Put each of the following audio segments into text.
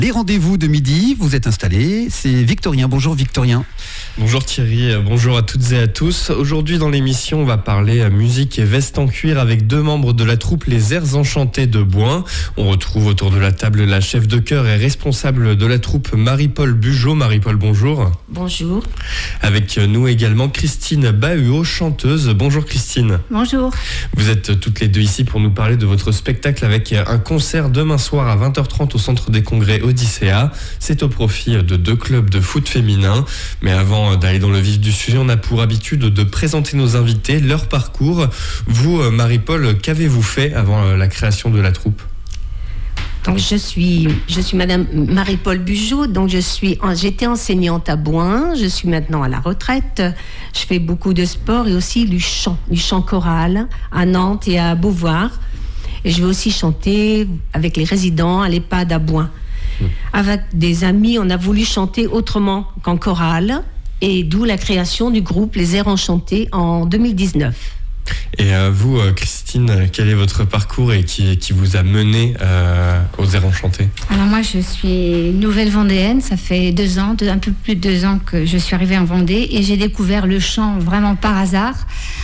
Les rendez-vous de midi, vous êtes installés, c'est Victorien. Bonjour Victorien. Bonjour Thierry, bonjour à toutes et à tous. Aujourd'hui dans l'émission, on va parler musique et veste en cuir avec deux membres de la troupe Les Airs Enchantés de Bouin. On retrouve autour de la table la chef de chœur et responsable de la troupe Marie-Paul Bugeaud. Marie-Paul, bonjour. Bonjour. Avec nous également Christine Bahuot, chanteuse. Bonjour Christine. Bonjour. Vous êtes toutes les deux ici pour nous parler de votre spectacle avec un concert demain soir à 20h30 au Centre des Congrès Odyssea. C'est au profit de deux clubs de foot féminin. Mais avant d'aller dans le vif du sujet, on a pour habitude de présenter nos invités, leur parcours. Vous, Marie-Paul, qu'avez-vous fait avant la création de la troupe ? Donc je suis Madame Marie-Paul Bugeaud. Donc j'étais enseignante à Bouin. Je suis maintenant à la retraite. Je fais beaucoup de sport et aussi du chant choral à Nantes et à Beauvoir. Et je vais aussi chanter avec les résidents à l'EHPAD à Bouin. Avec des amis, on a voulu chanter autrement qu'en chorale, et d'où la création du groupe Les Airs Enchantés en 2019. Et vous, Christine, quel est votre parcours et qui vous a mené aux Airs Enchantés ? Alors moi, je suis nouvelle vendéenne. Ça fait un peu plus de 2 ans que je suis arrivée en Vendée, et j'ai découvert le chant vraiment par hasard.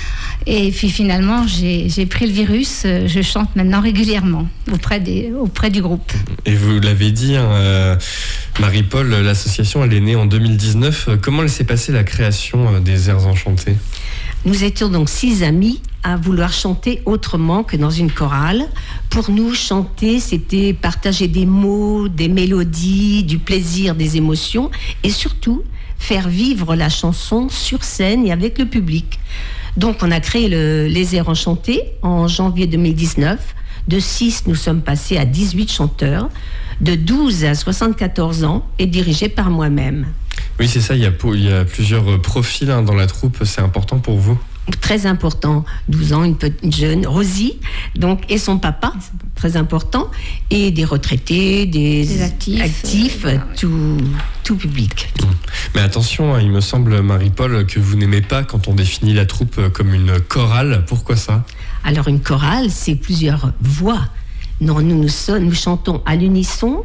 Et puis finalement, j'ai pris le virus. Je chante maintenant régulièrement auprès du groupe. Et vous l'avez dit, Marie-Paul, l'association elle est née en 2019. Comment s'est passée la création des Airs Enchantés ? Nous étions donc 6 amis à vouloir chanter autrement que dans une chorale. Pour nous, chanter, c'était partager des mots, des mélodies, du plaisir, des émotions, et surtout faire vivre la chanson sur scène et avec le public. Donc on a créé Les Airs Enchantés en janvier 2019. De 6, nous sommes passés à 18 chanteurs, de 12 à 74 ans, et dirigés par moi-même. Oui, c'est ça, il y a plusieurs profils dans la troupe, c'est important pour vous ? Très important, 12 ans, une petite jeune, Rosie, donc, et son papa, très important, et des retraités, des actifs, tout public. Mais attention, il me semble, Marie-Paul, que vous n'aimez pas quand on définit la troupe comme une chorale. Pourquoi ça ? Alors une chorale, c'est plusieurs voix. Non, nous chantons à l'unisson,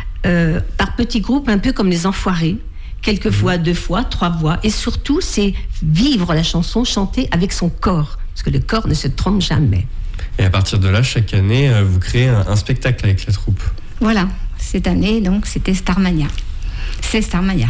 par petits groupes, un peu comme les Enfoirés. Quelquefois 2 fois, 3 voix. Et surtout, c'est vivre la chanson, chanter avec son corps. Parce que le corps ne se trompe jamais. Et à partir de là, chaque année, vous créez un spectacle avec la troupe. Voilà. Cette année, donc, c'était Starmania. C'est Starmania.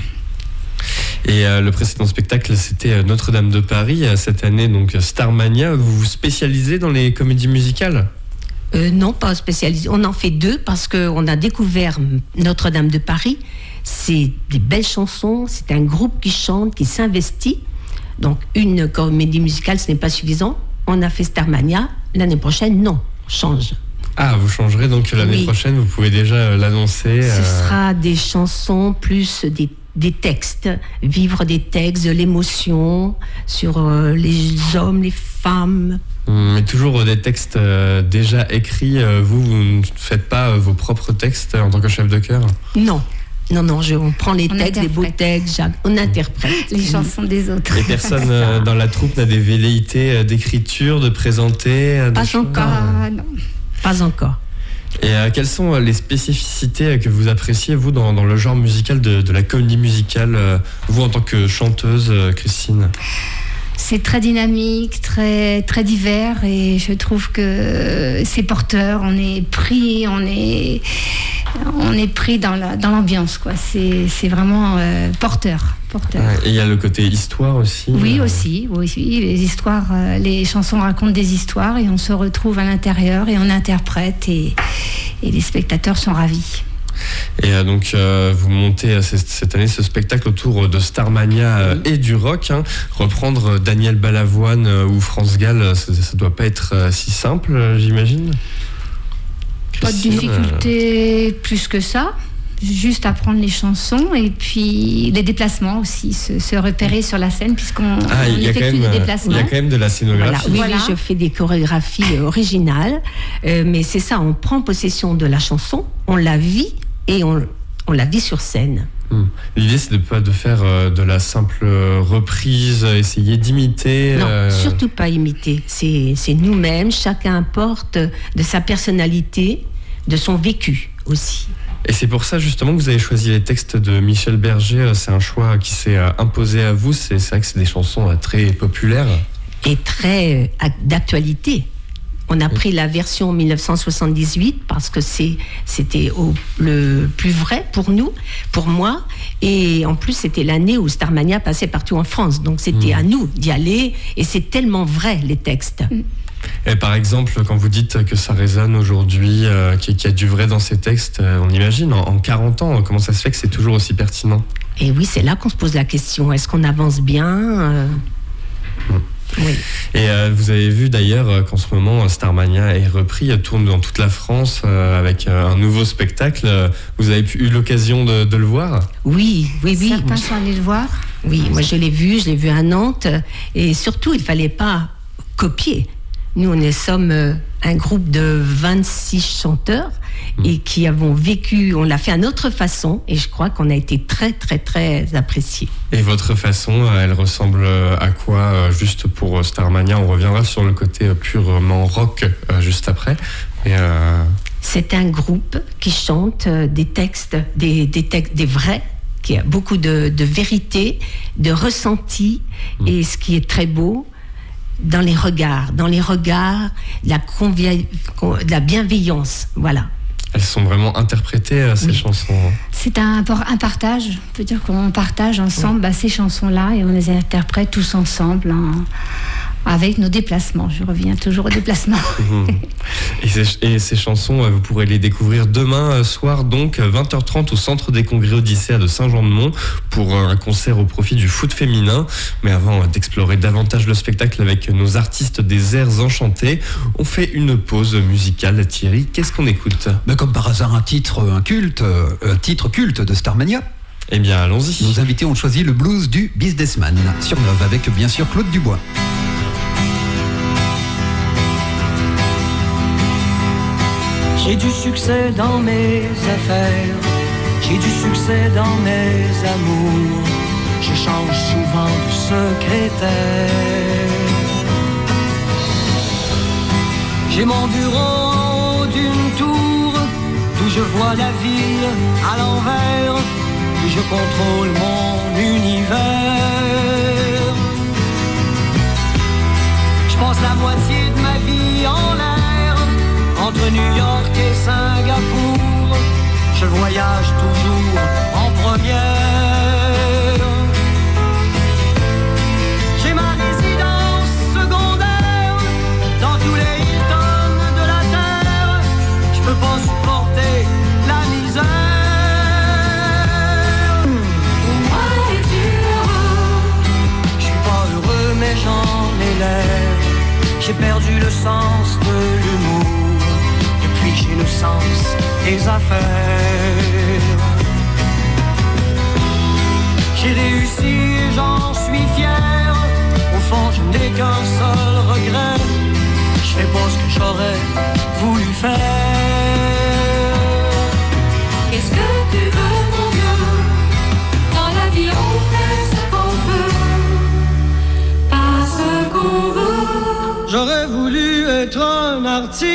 Et le précédent spectacle, c'était Notre-Dame de Paris. Cette année, donc, Starmania. Vous vous spécialisez dans les comédies musicales ? Non, pas spécialisé. On en fait 2 parce qu'on a découvert Notre-Dame de Paris. C'est des belles chansons, c'est un groupe qui chante, qui s'investit. Donc une comédie musicale, ce n'est pas suffisant. On a fait Starmania. L'année prochaine, non, on change. Ah, vous changerez donc l'année prochaine, vous pouvez déjà l'annoncer. Ce sera des chansons plus des textes, vivre des textes, de l'émotion sur les hommes, les femmes. Mais toujours des textes déjà écrits. Vous ne faites pas vos propres textes en tant que chef de chœur ? Non, on prend les textes, des beaux textes, on interprète. Les chansons des autres. Et personne dans la troupe n'a des velléités d'écriture, de présenter Pas encore. Non. Pas encore. Et quelles sont les spécificités que vous appréciez, vous, dans le genre musical de la comédie musicale, vous en tant que chanteuse, Christine ? C'est très dynamique, très, très divers, et je trouve que c'est porteur. On est pris dans l'ambiance, quoi. C'est vraiment porteur. Et il y a le côté histoire aussi. Oui, aussi. Les histoires, les chansons racontent des histoires, et on se retrouve à l'intérieur et on interprète, et les spectateurs sont ravis. Et donc vous montez cette année ce spectacle autour de Starmania et du rock. Reprendre Daniel Balavoine ou France Gall, ça doit pas être si simple, j'imagine. Pas de difficulté plus que ça. Juste apprendre les chansons, et puis les déplacements aussi, se repérer sur la scène, puisqu'on effectue des déplacements. Il y a quand même de la scénographie. Oui, je fais des chorégraphies originales, mais c'est ça, on prend possession de la chanson, on la vit et on la vit sur scène. L'idée, c'est pas de faire de la simple reprise, essayer d'imiter. Non, surtout pas imiter. C'est nous-mêmes, chacun porte de sa personnalité, de son vécu aussi. Et c'est pour ça justement que vous avez choisi les textes de Michel Berger. C'est un choix qui s'est imposé à vous. C'est vrai que c'est des chansons très populaires. Et très d'actualité. On a pris la version 1978 parce que c'était le plus vrai pour nous, pour moi. Et en plus, c'était l'année où Starmania passait partout en France. Donc c'était à nous d'y aller. Et c'est tellement vrai, les textes. Et par exemple, quand vous dites que ça résonne aujourd'hui, qu'il y a du vrai dans ces textes, on imagine, en 40 ans, comment ça se fait que c'est toujours aussi pertinent ? Et oui, c'est là qu'on se pose la question. Est-ce qu'on avance bien ? Oui. Et vous avez vu d'ailleurs qu'en ce moment Starmania est repris, tourne dans toute la France avec un nouveau spectacle. Vous avez eu l'occasion de le voir ? Oui. Certains sont allés le voir. Oui, moi je l'ai vu à Nantes. Et surtout, il ne fallait pas copier. Nous, nous sommes un groupe de 26 chanteurs et qui avons vécu, on l'a fait à notre façon et je crois qu'on a été très, très, très appréciés. Et votre façon, elle ressemble à quoi ? Juste pour Starmania, on reviendra sur le côté purement rock juste après. C'est un groupe qui chante des textes, des vrais, qui a beaucoup de vérité, de ressenti et ce qui est très beau, dans les regards, la bienveillance, voilà. Elles sont vraiment interprétées, ces chansons. C'est un partage, on peut dire qu'on partage ensemble ces chansons-là et on les interprète tous ensemble avec nos déplacements. Je reviens toujours aux déplacements. Et ces chansons, vous pourrez les découvrir demain soir, donc 20h30 au Centre des Congrès Odyssea de Saint-Jean-de-Mont pour un concert au profit du foot féminin. Mais avant d'explorer davantage le spectacle avec nos artistes des airs enchantés, on fait une pause musicale. Thierry, qu'est-ce qu'on écoute ? Comme par hasard un titre culte de Starmania. Eh bien, allons-y. Nos invités ont choisi le blues du Businessman sur Nove avec bien sûr Claude Dubois. J'ai du succès dans mes affaires, j'ai du succès dans mes amours, je change souvent de secrétaire. J'ai mon bureau en haut d'une tour, d'où je vois la ville à l'envers, où je contrôle mon univers. Je passe la moitié de ma vie en l'air, entre New York et Singapour, je voyage toujours en première. J'ai ma résidence secondaire dans tous les Hilton de la terre. Je peux pas supporter la misère. Moi es-tu heureux? Je suis pas heureux mais j'en ai l'air. J'ai perdu le sens de l'humour. J'ai le sens des affaires. J'ai réussi et j'en suis fier. Au fond, je n'ai qu'un seul regret. Je fais pas ce que j'aurais voulu faire. Qu'est-ce que tu veux, mon vieux? Dans la vie, on fait ce qu'on veut, pas ce qu'on veut. J'aurais voulu être un artiste.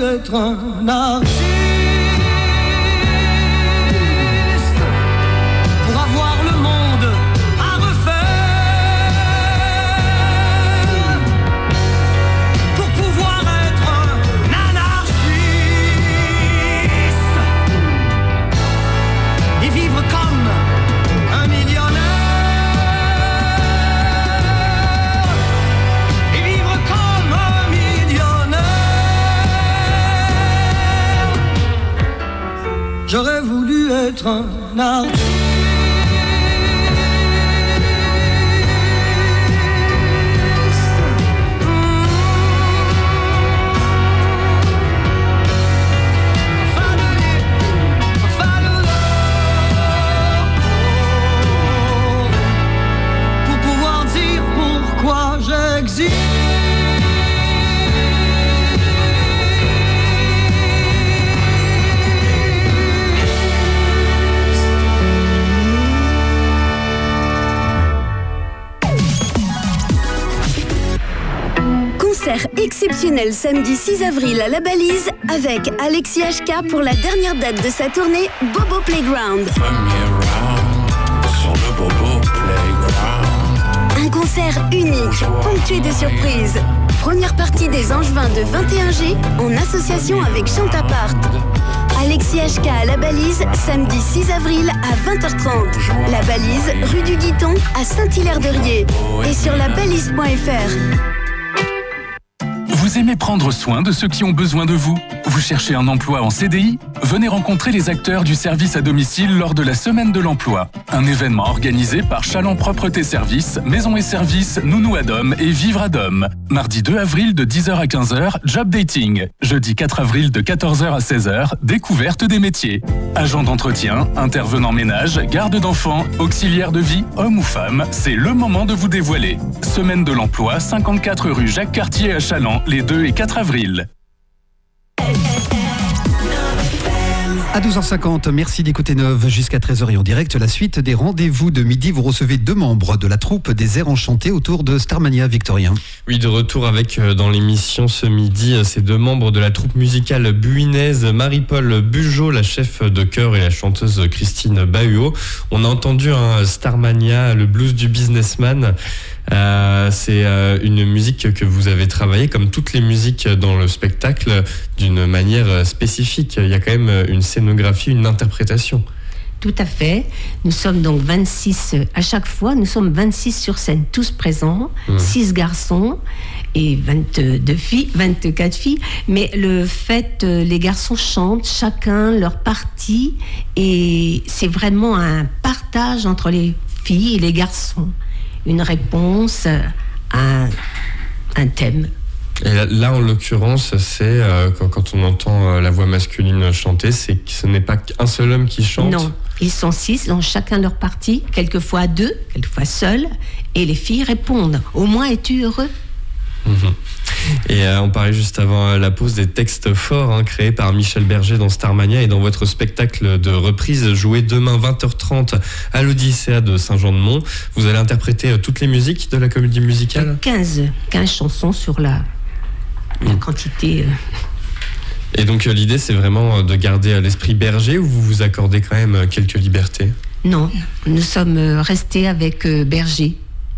être un artiste pour avoir le monde à refaire, pour pouvoir être un anarchiste et vivre comme un millionnaire, et vivre comme un millionnaire. J'aurais voulu être un artiste. Pour pouvoir dire pourquoi j'existe. Concert exceptionnel samedi 6 avril à La Balise avec Alexis HK pour la dernière date de sa tournée Bobo Playground. Sur le Bobo Playground. Un concert unique, ponctué de surprises. Première partie des Angevins de 21G en association avec Chantapart. Alexis HK à La Balise, samedi 6 avril à 20h30. La Balise, rue du Guiton à Saint-Hilaire-de-Riez. Et sur labalise.fr. Vous aimez prendre soin de ceux qui ont besoin de vous? Vous cherchez un emploi en CDI? Venez rencontrer les acteurs du service à domicile lors de la Semaine de l'Emploi. Un événement organisé par Chaland Propreté Service, Maison et Services, Nounou à Dom et Vivre à Dom. Mardi 2 avril de 10h à 15h, Job Dating. Jeudi 4 avril de 14h à 16h, Découverte des métiers. Agent d'entretien, intervenant ménage, garde d'enfants, auxiliaire de vie, homme ou femme, c'est le moment de vous dévoiler. Semaine de l'Emploi, 54 rue Jacques Cartier à Chaland, les 2 et 4 avril. À 12h50, merci d'écouter Neuve jusqu'à 13h et en direct. La suite des rendez-vous de midi, vous recevez 2 membres de la troupe des airs enchantés autour de Starmania, Victorien. Oui, de retour avec dans l'émission ce midi, ces 2 membres de la troupe musicale buinaise, Marie-Paul Bugeaud, la chef de chœur, et la chanteuse Christine Bahuot. On a entendu Starmania, le blues du businessman. C'est une musique que vous avez travaillée, comme toutes les musiques dans le spectacle, d'une manière spécifique. Il y a quand même une scénographie, une interprétation. Tout à fait. Nous sommes donc 26 à chaque fois. Nous sommes 26 sur scène, tous présents, 6 garçons et 24 filles. Mais le fait, les garçons chantent chacun leur partie et c'est vraiment un partage entre les filles et les garçons. Une réponse à un thème. Et là, en l'occurrence, c'est quand on entend la voix masculine chanter, c'est que ce n'est pas qu'un seul homme qui chante. Non, ils sont 6, ils ont chacun leur partie, quelquefois 2, quelquefois seuls, et les filles répondent. Au moins, es-tu heureux ? Et on parlait juste avant la pause des textes forts créés par Michel Berger dans Starmania et dans votre spectacle de reprise joué demain 20h30 à l'Odyssée de Saint-Jean-de-Mont. Vous allez interpréter toutes les musiques de la comédie musicale ? 15 chansons sur la quantité. Et donc l'idée, c'est vraiment de garder l'esprit Berger ou vous vous accordez quand même quelques libertés ? Non, nous sommes restés avec Berger,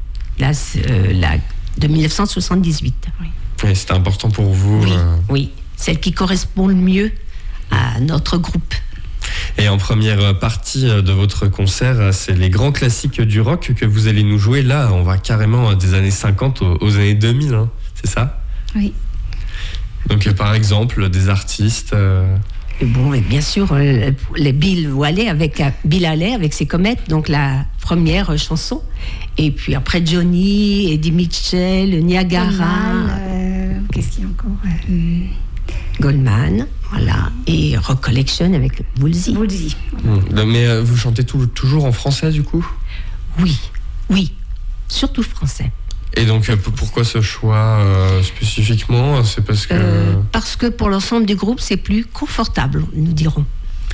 de 1978. Oui. Et c'était important pour vous. Oui, celle qui correspond le mieux à notre groupe. Et en première partie de votre concert, c'est les grands classiques du rock que vous allez nous jouer. Là, on va carrément des années 50 aux années 2000, c'est ça ? Oui. Donc par exemple, des artistes... Bon, et bien sûr, les Bill Haley avec ses comètes, donc la première chanson. Et puis après Johnny, Eddie Mitchell, Niagara. Qu'est-ce qu'il y a encore Goldman, voilà. Et Rock Collection avec Woolsey. Mais vous chantez toujours en français du coup ? Oui, surtout français. Et donc pourquoi ce choix spécifiquement ? C'est parce que... Parce que pour l'ensemble du groupe, c'est plus confortable, nous dirons.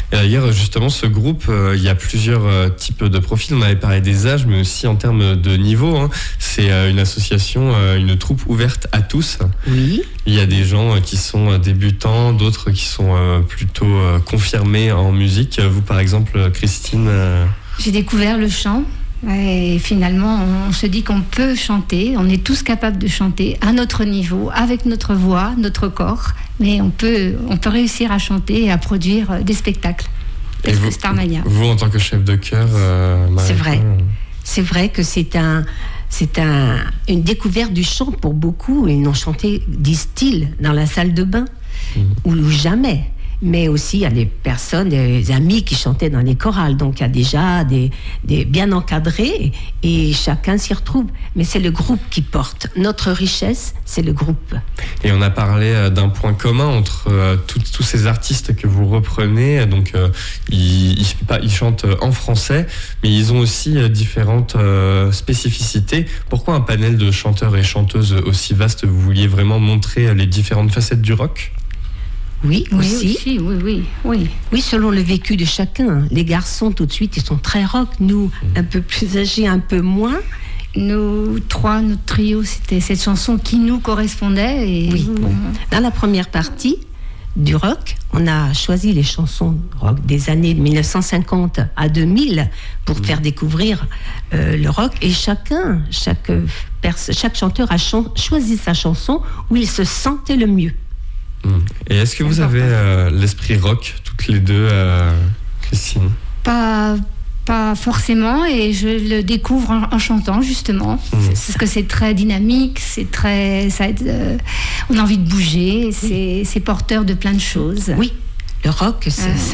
Et d'ailleurs, justement, ce groupe, il y a plusieurs types de profils. On avait parlé des âges, mais aussi en termes de niveau. Hein. C'est une association, une troupe ouverte à tous. Oui. Il y a des gens qui sont débutants, d'autres qui sont plutôt confirmés en musique. Vous, par exemple, Christine J'ai découvert le chant. Et finalement, on se dit qu'on peut chanter, on est tous capables de chanter à notre niveau, avec notre voix, notre corps, mais on peut réussir à chanter et à produire des spectacles. Et vous, Starmania. Vous, en tant que chef de chœur, c'est vrai. C'est vrai que c'est une découverte du chant pour beaucoup. Ils n'ont chanté, disent-ils, dans la salle de bain, ou jamais. Mais aussi, il y a des personnes, des amis qui chantaient dans les chorales. Donc, il y a déjà des bien encadrés et chacun s'y retrouve. Mais c'est le groupe qui porte. Notre richesse, c'est le groupe. Et on a parlé d'un point commun entre tous ces artistes que vous reprenez. Donc, ils chantent en français, mais ils ont aussi différentes spécificités. Pourquoi un panel de chanteurs et chanteuses aussi vaste? Vous vouliez vraiment montrer les différentes facettes du rock? Oui, aussi. Oui, selon le vécu de chacun. Les garçons, tout de suite, ils sont très rock. Nous, un peu plus âgés, un peu moins. Nous trois, notre trio, c'était cette chanson qui nous correspondait. Et oui. Dans la première partie du rock, on a choisi les chansons rock des années 1950 à 2000 pour faire découvrir le rock. Et chaque chanteur a choisi sa chanson où il se sentait le mieux. Et est-ce que vous avez l'esprit rock, toutes les deux, Christine? Pas forcément, et je le découvre en chantant, justement. Parce que c'est très dynamique, on a envie de bouger, c'est porteur de plein de choses. Oui, le rock,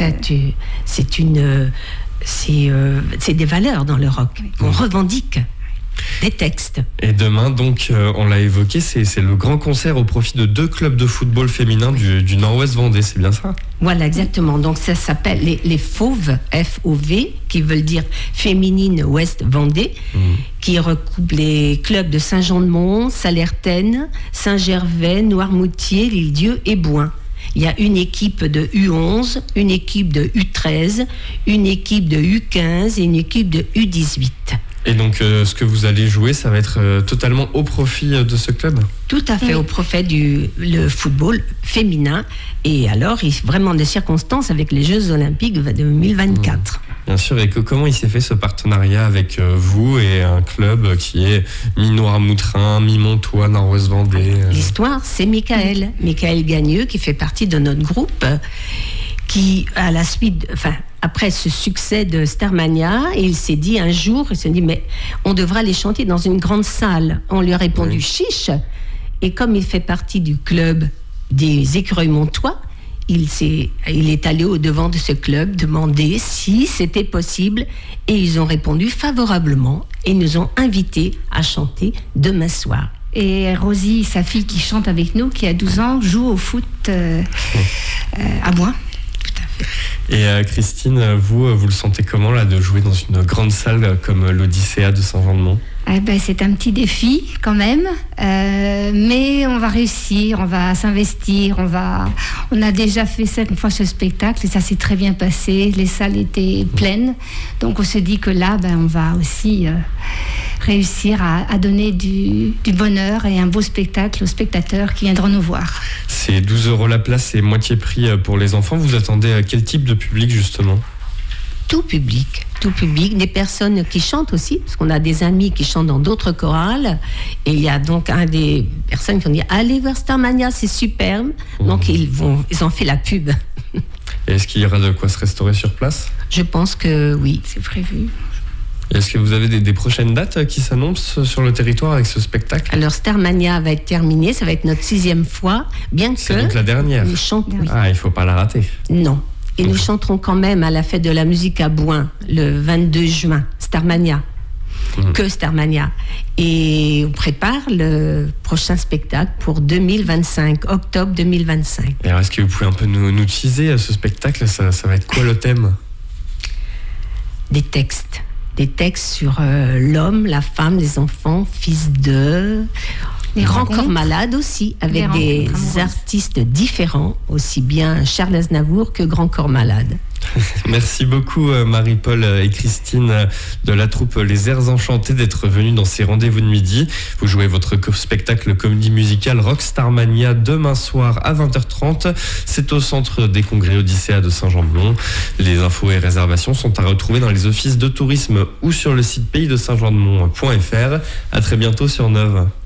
c'est des valeurs dans le rock qu'on revendique. Des textes. Et demain, donc, on l'a évoqué, c'est le grand concert au profit de 2 clubs de football féminin du Nord-Ouest Vendée, c'est bien ça? Voilà, exactement. Donc ça s'appelle les Fauves, F-O-V, qui veulent dire Féminine Ouest Vendée, qui recoupe les clubs de Saint-Jean-de-Mont, Salertaine, Saint-Gervais, Noirmoutier, L'Île-Dieu et Bouin. Il y a une équipe de U11, une équipe de U13, une équipe de U15 et une équipe de U18. Et donc, ce que vous allez jouer, ça va être totalement au profit de ce club? Tout à fait, au profit le football féminin. Et alors, vraiment des circonstances avec les Jeux Olympiques de 2024. Bien sûr, et comment il s'est fait ce partenariat avec vous et un club qui est mi-Noirmoutrin, mi-Montois, Nord-Ouest Vendée? L'histoire, c'est Michael Gagneux, qui fait partie de notre groupe, qui, à la suite... Après ce succès de Starmania, il s'est dit un jour, mais on devra les chanter dans une grande salle. On lui a répondu chiche. Et comme il fait partie du club des écureuils montois, il est allé au-devant de ce club demander si c'était possible. Et ils ont répondu favorablement et nous ont invités à chanter demain soir. Et Rosie, sa fille qui chante avec nous, qui a 12 ans, joue au foot à Bouin. Et Christine, vous le sentez comment là de jouer dans une grande salle comme l'Odyssea de Saint-Jean-de-Mont? C'est un petit défi quand même, mais on va réussir, on va s'investir, on a déjà fait 5 fois ce spectacle et ça s'est très bien passé, les salles étaient pleines, donc on se dit que là, on va aussi réussir à donner du bonheur et un beau spectacle aux spectateurs qui viendront nous voir. C'est 12 € la place, c'est moitié prix pour les enfants. Vous attendez quel type de public justement? Tout public, des personnes qui chantent aussi, parce qu'on a des amis qui chantent dans d'autres chorales, et il y a donc des personnes qui ont dit allez voir Starmania, c'est superbe, donc ils ont fait la pub. Et est-ce qu'il y aura de quoi se restaurer sur place? Je pense que oui, c'est prévu. Est-ce que vous avez des prochaines dates qui s'annoncent sur le territoire avec ce spectacle? Alors Starmania va être terminé, ça va être notre 6e fois, bien que... C'est donc la dernière. Nous chantons, oui. Ah, il ne faut pas la rater. Non. Et nous chanterons quand même à la fête de la musique à Bouin, le 22 juin, Starmania. Que Starmania. Et on prépare le prochain spectacle pour 2025, octobre 2025. Et alors, est-ce que vous pouvez un peu nous teaser ce spectacle? Ça va être quoi le thème? Des textes sur l'homme, la femme, les enfants, fils de... Les grands corps malades aussi, avec des artistes différents, aussi bien Charles Aznavour que Grand Corps Malade. Merci beaucoup Marie-Paul et Christine de la troupe Les Airs Enchantés d'être venus dans ces rendez-vous de midi. Vous jouez votre spectacle comédie musicale Rockstarmania demain soir à 20h30. C'est au centre des congrès Odyssea de Saint-Jean-de-Mont. Les infos et réservations sont à retrouver dans les offices de tourisme ou sur le site paysdesaintjean-de-mont.fr. À très bientôt sur Neuve.